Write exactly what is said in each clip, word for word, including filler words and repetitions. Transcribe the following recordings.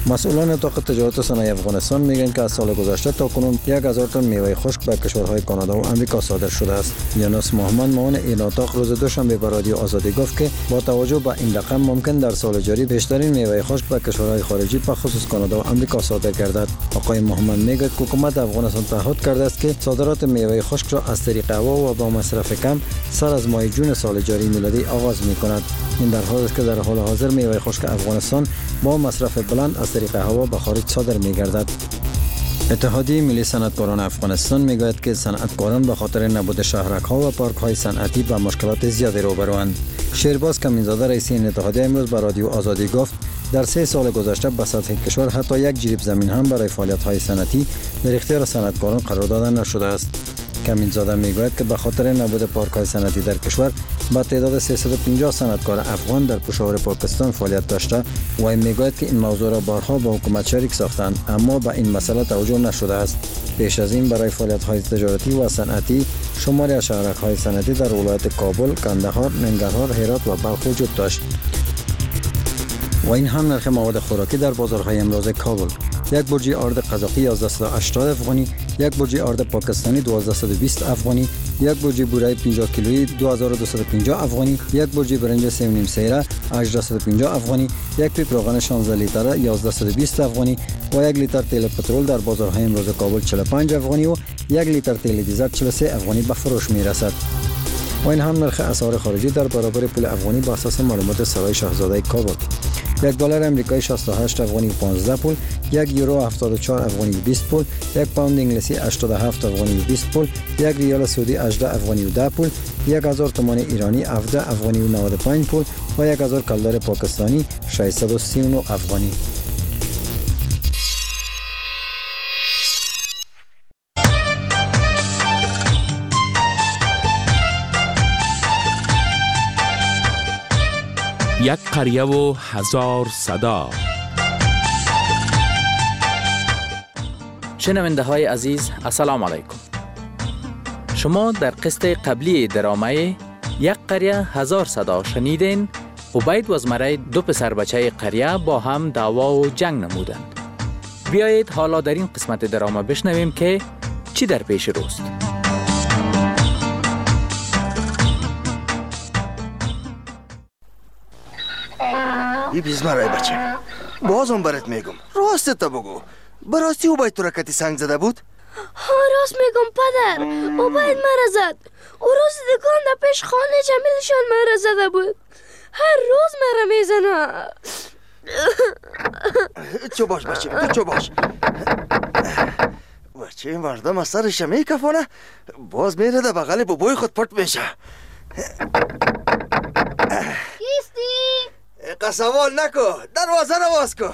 مسئولان اتاق تجارت صنایع افغانستان میگن که از سال گذشته تا کنون یک هزار تن میوه خشک به کشورهای کانادا و آمریکا صادر شده است. یونس محمد معاون این اتاق روز دوشنبه به رادیو آزادی گفت که با توجه به این رقم ممکن در سال جاری بیشترین میوه خشک به کشورهای خارجی به خصوص کانادا و آمریکا صادر گردد. آقای محمد میگه که حکومت افغانستان تعهد کرده است که صادرات میوه خشک را از طریق هوا و با مصرف کم سر از ماه جون سال جاری میلادی آغاز می‌کند. این در حالی است که در حال حاضر میوه خشک افغانستان با مصرف بلند از طریق هوا به خارج صادر می‌گردد. اتحادیه ملی صنعتکاران افغانستان میگوید که صنعتکاران به خاطر نبود شهرک‌ها و پارک‌های صنعتی با مشکلات زیادی روبروند. شیرباز کمینزاده رئیس این اتحادیه امروز به رادیو آزادی گفت در سه سال گذشته به سطح کشور حتی یک جریب زمین هم برای فعالیت‌های صنعتی در اختیار صنعتکاران قرار داده نشده است. کمینزاده میگوید که به خاطر نبود پارک‌های صنعتی در کشور با تعداد سیصد و پنجاه صنعتکار افغان در پشاور پاکستان فعالیت داشته و این میگوید که این موضوع را بارها با حکومت شریک ساختند اما به این مسئله توجه نشده است. پیش از این برای فعالیت‌های تجارتی و صنعتی شماری از شهرک‌های صنعتی در ولایت کابل، کندهار، ننگرهار، هرات و بلخ وجود داشت. و این هم نرخ مواد خوراکی در بازارهای امروز کابل: یک برجی آرد قزاقی یازده و هشتاد افغانی، یک برجی آرد پاکستانی دوازده و بیست افغانی، یک برجی بورای پنجاه کیلویی دو هزار و دویست و پنجاه افغانی، یک برجی برنج سه و نیم سیره هجده و پنجاه افغانی، یک پیپ روغن شانزده لیتره یازده و بیست افغانی و یک لیتر تیل پترول در بازارهای امروز کابل چهل و پنج افغانی و یک لیتر تیل دیزل چهل و سه افغانی به فروش میرسد. و این هم نرخ اسعار خارجی در برابر پول افغانی بر اساس معلومات سرای شاهزاده کابل: یک دلار امریکایی شصت و هشت افغانی و پانزده پول، یک یورو هفتاد و چهار افغانی و بیست پول، یک پوند انگلیسی هشتاد و هفت افغانی و بیست پول، یک ریال سعودی هجده افغانی و ده پول، یک هزار تومان ایرانی هفده افغانی و نود و پنج پول و یک هزار کلدر پاکستانی ششصد و سی و نه افغانی. یک قریه و هزار صدا. شنونده های عزیز السلام علیکم. شما در قسط قبلی درامه یک قریه هزار صدا شنیدین. عبید و زمره دو پسر بچه قریه با هم دعوا و جنگ نمودند. بیایید حالا در این قسمت درامه بشنویم که چی در پیش روست. ای بیزمرای بچه، بازم برات میگم راست تا بگو، براستی عبید تو را کتی سنگ زده بود؟ ها راست میگم پدر، عبید مرا زد. او روز دکان در پیش خانه جمیلشان مرا زده بود. هر روز مرا میزنه. چو باش بچه، چو باش بچه. این مردم از سرش میکفانه باز میره در بغل بابای خود پرت میشه. کیستی؟ قسوال نکو، دروازه رو باز کو.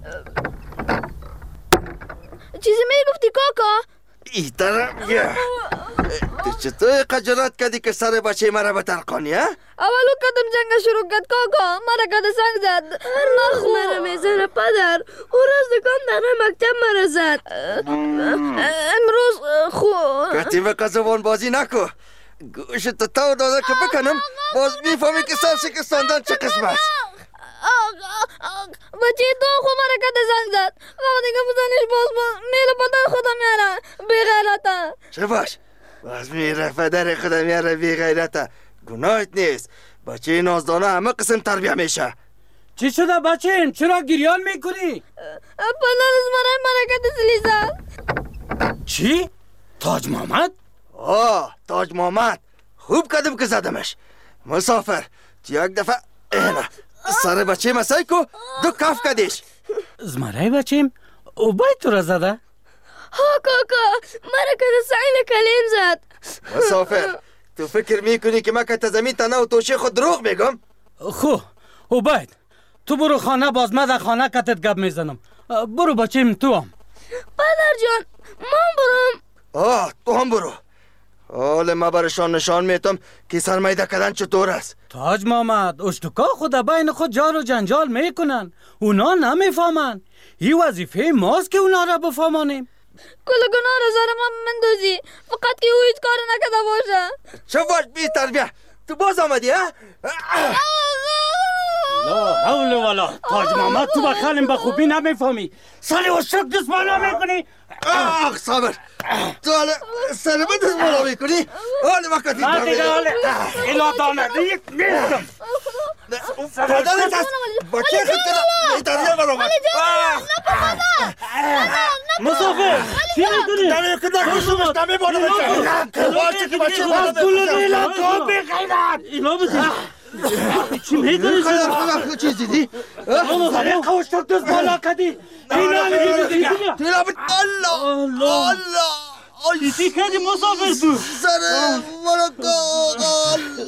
چیزی میگفتی کاکا؟ ای طرف یه تو چطور قجرات کردی که سر بچه مرا بترقانی ها؟ اولو کدم جنگ شروع کرد کاکا، مرا کده سنگ زد. مخ مرا میزنه پدر. او روز دکان در مکتب مرا زد. امروز خو کتی به قزوان بازی نکو. گوشت تو داده که بکنم باز میفهمی که سر شکستاندن چه قسم است. بچه تو خو مرا کده سنگ زد. و دیگه بزنیش باز باز میره پدر خودم میاره بی غیرته. چه باش باز میره پدر خودم میاره بی غیرته. گناهت نیست. بچه نازدانه همه قسم تربیه میشه. چی شده بچه؟ چرا گریان میکنی؟ پدر از مرا مرا کده سلی زد. چی؟ تاج محمد؟ آه تاج محمد خوب کدم که زدمش. مسافر یک دفعه اینه سر بچه مسای کو دو کف کدیش. زمره بچیم عبید تو را زده؟ ها کاکا مرا کده سعیل کلیم زد. مسافر تو فکر میکنی که من که زمین تنه و توشه خود دروغ میگم؟ خو عبید تو برو خانه باز من در خانه کتت گپ میزنم. برو بچیم تو هم. پدر جان من برم. آه تو هم برو. حال ما برشان نشان میتم که سرمایده کردن چطور است. تاج محمد اشتکا خود بین خود جار و جنجال میکنن، اونا نمیفهمن. این وظیفه ماست که اونا را بفهمانیم. کل گناه را سر من مندازی، فقط که او هیچ کار نکده باشه. چه باش بی تربیه تو باز آمدی ها؟ لا حول ولا تاج محمد تو بخالم به خوبی نمیفهمی سالی و شک دست بالا میکنی. آخ صابر تو حالا سر من دست بالا میکنی حالا وقتی من دیگه حالا اینا دانده یک نیستم. پدرت هست بچه خود کنم ایتانیا برامد. مسافر چی میکنی؟ دمی کنم خوشمش دمی بالا بچه بچه که بچه بالا بچه اینا تو بخیرد اینا بزن چی میکنی؟ خیلی چیز دیدی؟ سالی خوش شک دست بالا کدی اینا میگی دیگه تیلا بید الله الله چی کردی مسافر تو؟ سر مرکال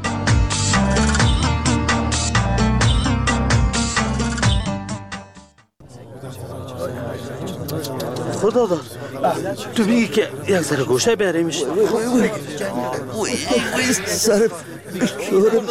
خدا دار تو میگی که یک سر گوشه بیاریمش سر شورم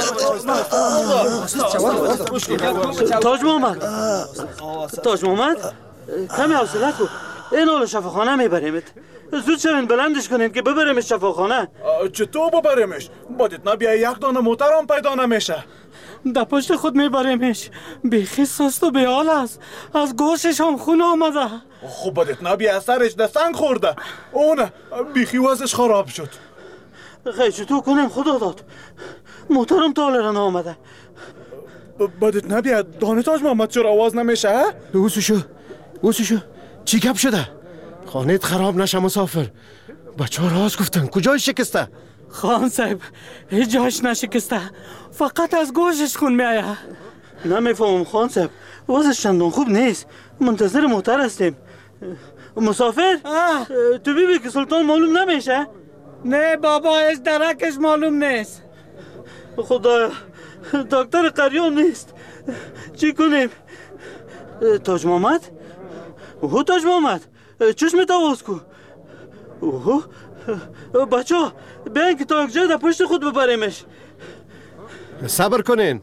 تاج محمد تاج محمد کمی حوصله کن این حال شفاخانه میبریمت زود شوین بلندش کنین که ببریمش شفاخانه. چطور ببریمش؟ بادت نبیه یک دانه موتر هم پیدا نمیشه. در پشت خود میبریمش بیخی سست و بیال است از گوشش هم خون آمده. خب بادت نبیه سرش ده سنگ خورده اون بیخی وزش خراب شد. خیلی چطور کنیم خدا داد موترم تالرن آمده. بادت نبیه دانه تاج محمد چرا آواز نمیشه؟ اوسوشو اوسوشو چی گپ شده؟ خانهت خراب نشه مسافر. بچه ها راز گفتن کجای شکسته؟ خان صاحب هیچ جاش نشکسته فقط از گوشش خون میآید. نمیفهمم خان صاحب وضعش چندان خوب نیست منتظر موتر هستیم. مسافر تو بیبی که سلطان معلوم نمیشه؟ نه بابا هیچ درکش معلوم نیست. خدایا دکتر قریون نیست چی کنیم؟ تاج محمد؟ اوه تاج محمد چشمت آواز کو. اوه بچه ها بیاین که تا یک جای در پشت خود ببریمش. صبر کنین.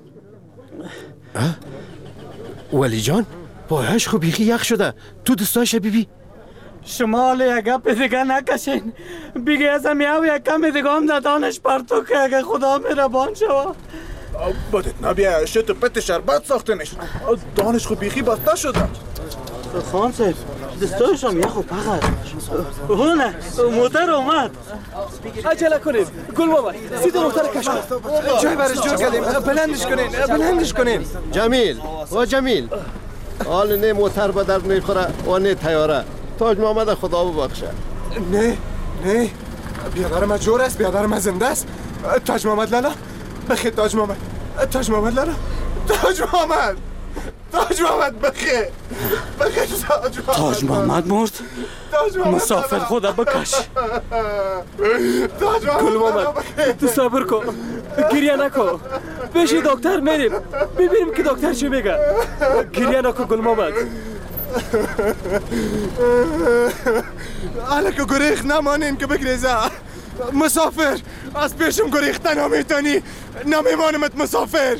ولی جان پایش خو بیخی یخ شده تو دستاش بیبی. شما حالا یک گپ دیگه نکشین بیگه ازم یاو یک کم دیگه هم دادانش پرتو که اگه خدا مهربان شوا. بادت نبیه شت و پت شربت ساخته نشد دانش خو بیخی بسته شده. خان صاحب دستایش هم یخو پخد هونه موتر اومد. عجله کنین گل بابا سید موتر کش کن جای برش جور کردیم بلندش کنین بلندش کنین. جمیل و جمیل حال نه موتر به درد نمیخوره و نه تیاره. تاج محمد خدا ببخشه. نه نه بیادر ما جور است بیادر ما زنده است. تاج محمد لالا بخیر تاج محمد تاج محمد لالا تاج محمد تاج محمد بخیر بخیر تاج محمد تاج محمد مرد. مسافر خدا بکش. تاج گل محمد تو صبر کن گریه نکن پیش دکتر میریم ببینیم که دکتر چی میگه. گریه نکن گل محمد. حالا که گریخ نمانین که بگریزه. مسافر از پیشم گریختن نمیتونی نمیمانمت مسافر.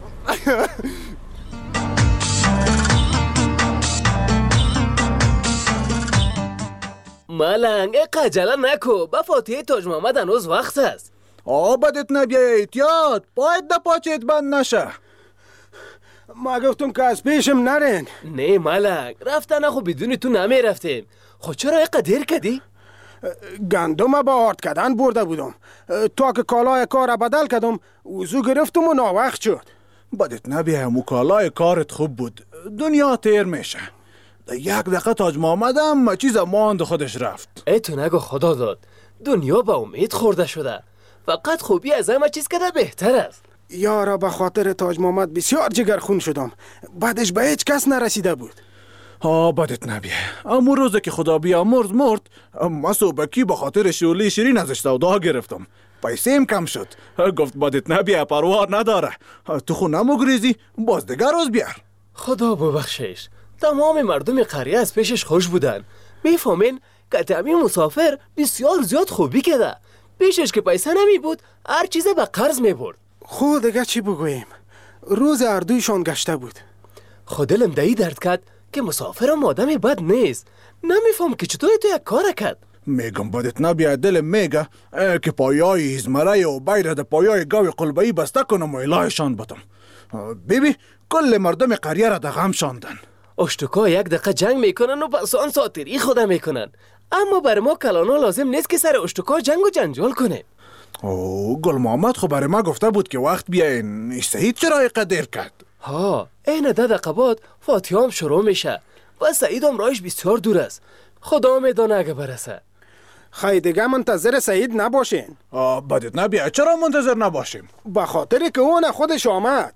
ملنگ قجله نکو به فاتحه تاج محمد هنوز وقت است. آبادت نبیه احتیاط باید ده پاچت بند نشه. ما گفتم که از پیشم نرین. نه ملنگ رفتن خو بدون تو نمی رفتیم. خود چرا اینقدر دیر کردی؟ گندم با آرد کردن برده بودم تا که کالای کار بدل کردم وضو گرفتم و ناوقت شد. بدت نبیه مکالای کارت خوب بود دنیا تیر میشه. یک دقیقه تاج محمد هم چیز ماند خودش رفت. ای تو نگو خدا داد دنیا با امید خورده شده فقط خوبی از همه چیز کده بهتر است. یارا به خاطر تاج محمد بسیار جگرخون شدم بعدش به هیچ کس نرسیده بود. ها بدت نبیه اما روزه که خدا بیامرز مرد ما صوبکی به خاطر شولی شیرین ازش سودا گرفتم پیسیم کم شد. گفت بدت نبیه پروار نداره تو خو نمگریزی باز دیگر روز بیار. خدا ببخشش تمام مردم قریه از پیشش خوش بودن. میفهمین که تامی مسافر بسیار زیاد خوبی کده پیشش که پیسه نمی بود هر چیزه به قرض می برد. خود دیگه چی بگویم روز اردویشان گشته بود. خودلم دایی درد کرد که مسافرم آدمی بد نیست. نمیفهم که چطور تو یک کار کرد. میگم بدت نبیه دلم میگه که پایای هزمره و باید ده پایای گاوی قلبهی بسته کنم و الهشان بتم. بیبی کل کل مردم قریه را در غم شاندن. اشتکا یک دقیقه جنگ میکنن و پس آن ساتری خدا میکنن. اما بر ما کلانا لازم نیست که سر اشتکا جنگ و جنجال کنیم. اوه گل محمد خب برای ما گفته بود که وقت بیاین. سعید چرا قدر کرد؟ ها این ده دقیقه بعد فاتحه هم شروع میشه و سعید هم راهش بسیار دور است. خدا میدانه اگه برسه. خیلی دیگه منتظر سعید نباشین. بدت نبیه چرا منتظر نباشیم؟ به خاطر که اون خودش آمد.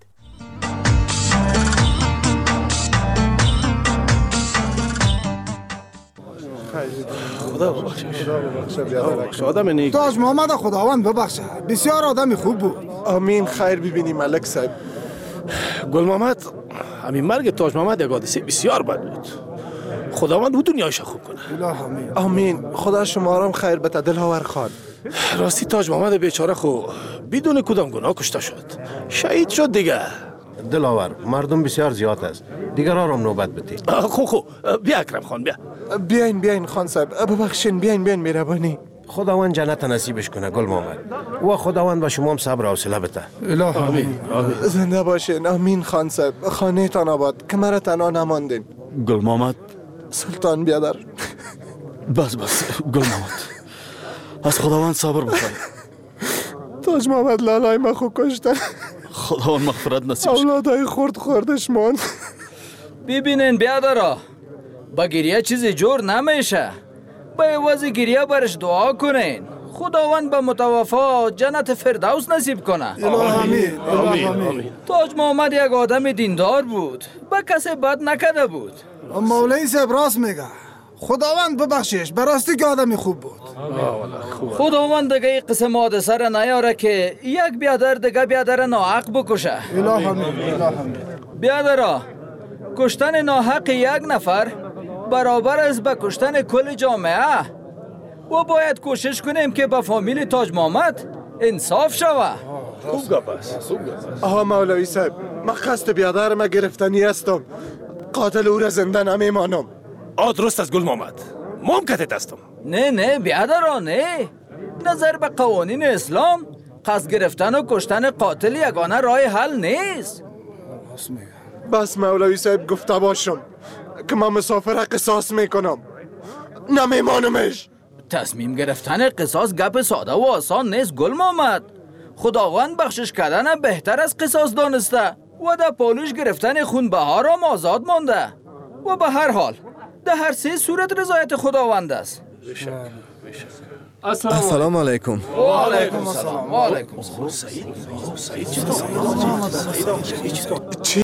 خدا ببخشه آدم نیک. تاج محمد خداوند ببخشه، بسیار آدم خوب بود. آمین. خیر ببینی ملک صاحب. گل محمد همین مرگ تاج محمد یک حادثه بسیار بد بود. خداوند او دنیایش خوب کنه. آمین. آمین. خدا شما را خیر بده دلاور خان. راستی تاج محمد بیچاره خو بدون کدام گناه کشته شد. شهید شد دیگه. دلاور مردم بسیار زیاد است. دیگر آرام نوبت بده. خو خو بیا اکرم خان بیا. بیاین بیاین خان صاحب ببخشین. بیاین بیاین مهربانی. خداوند جنت نصیبش کنه گل محمد و خداوند با شما هم صبر و حوصله بده. اله آمین. زنده باشین. آمین خان صاحب. خانه تان آباد که مرا تنها نماندین. گل محمد سلطان بیادر. بس بس گل محمد از خداوند صبر بخواه. تاج محمد لالای ما خو کشتن. خداوند مغفرت نصیب شه. اولادای خورد خوردش ماند. ببینین بیادرا با گریه چیزی جور نمیشه. با عوض گریه برش دعا کنین. خداوند به متوفا جنت فردوس نصیب کنه. آمین. آمین. تاج محمد یک آدم دیندار بود. با کسی بد نکرده بود. مولوی صاحب راست میگه. خداوند ببخشش، براستی که آدمی خوب بود. خداوند دیگه این قسم حادثه را نیاره که یک بیادر دیگه بیادر ناحق بکشه. اله آمین. بیادرا کشتن ناحق یک نفر برابر است به کشتن کل جامعه و باید کوشش کنیم که به فامیل تاج محمد انصاف شوه. خوب گپ است. آها مولوی صاحب من قصد بیادر ما گرفتنی هستم. قاتل او را زنده نمیمانم. آ درست است گل محمد. ممکن هستم. نه نه بیادرا نه. نظر به قوانین اسلام قصد گرفتن و کشتن قاتل یگانه راه حل نیست. بس مولوی صاحب گفته باشم که من مسافر قصاص میکنم. نمیمانمش. تصمیم گرفتن قصاص گپ ساده و آسان نیست گل محمد. خداوند بخشش کردن بهتر از قصاص دانسته و در پالوش گرفتن خونبها را آزاد مانده و به هر حال در هر سه صورت رضایت خداوند است. السلام علیکم. و علیکم السلام. و علیکم السلام. سعید سعید چطور؟